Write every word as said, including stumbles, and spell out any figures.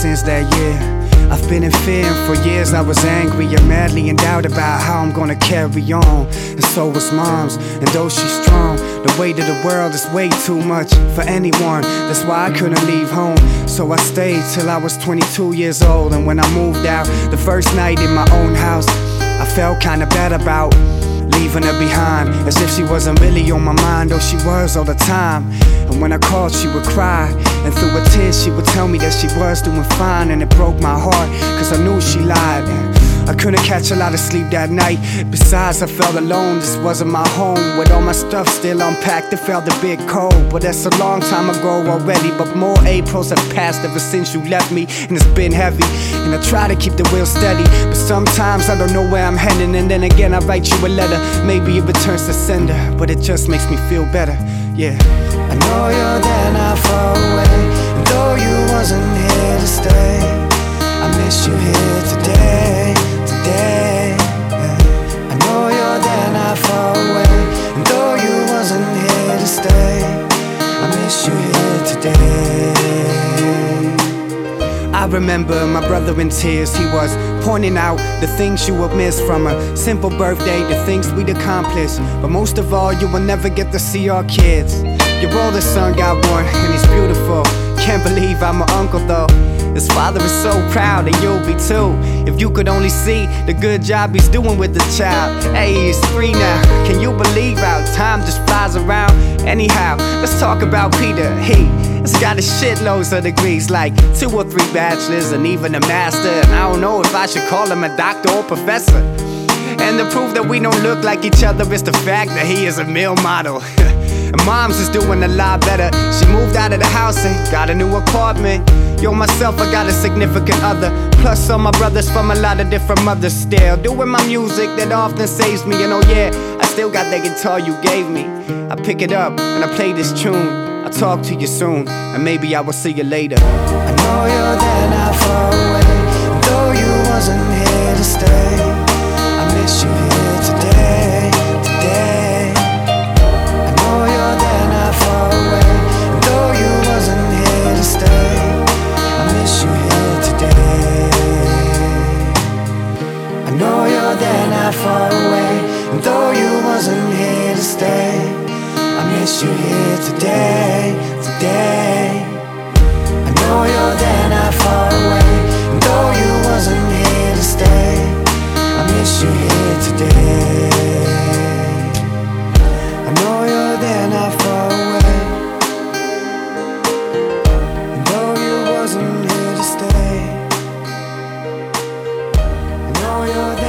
since that year. I've been in fear, and for years I was angry and madly in doubt about how I'm gonna carry on. And so was mom's, and though she's strong, the weight of the world is way too much for anyone. That's why I couldn't leave home, so I stayed till I was twenty-two years old. And when I moved out, the first night in my own house, I felt kinda bad about leaving her behind, as if she wasn't really on my mind, though she was all the time. And when I called, she would cry, and through her tears she would tell me that she was doing fine. And it broke my heart, cause I knew she lied. I couldn't catch a lot of sleep that night. Besides, I felt alone, this wasn't my home. With all my stuff still unpacked, it felt a bit cold. But that's a long time ago already. But more Aprils have passed ever since you left me, and it's been heavy. And I try to keep the wheel steady, but sometimes I don't know where I'm heading. And then again I write you a letter, maybe it returns to sender, but it just makes me feel better, yeah. I know you're there not far away, and though you wasn't here to stay, I miss you here today, today. I know you're there not far away, and though you wasn't here to stay, I miss you here today. I remember my brother in tears. He was pointing out the things you would miss from a simple birthday, the things we'd accomplished. But most of all, you will never get to see our kids. Your oldest son got one, and he's beautiful. Can't believe I'm an uncle though. His father is so proud, and you'll be too, if you could only see the good job he's doing with the child. Hey, he's free now. Can you believe how time just flies around? Anyhow, let's talk about Peter. He He's got a shitloads of degrees, like two or three bachelors and even a master. And I don't know if I should call him a doctor or professor. And the proof that we don't look like each other is the fact that he is a male model. And mom's is doing a lot better. She moved out of the house and got a new apartment. Yo, myself, I got a significant other. Plus all my brothers from a lot of different mothers, still doing my music that often saves me. And oh yeah, I still got that guitar you gave me. I pick it up and I play this tune. I'll talk to you soon, and maybe I will see you later. I know you're there not far away, and though you wasn't here to stay, I miss you here today, today. I know you're there not far away, and though you wasn't here to stay, I miss you here today. I know you're there not far away, and though you wasn't here to stay, I miss you here today, today. I know you're there not far away, and though you wasn't here to stay, I miss you here today. I know you're there not far away, and though you wasn't here to stay, I know you're there.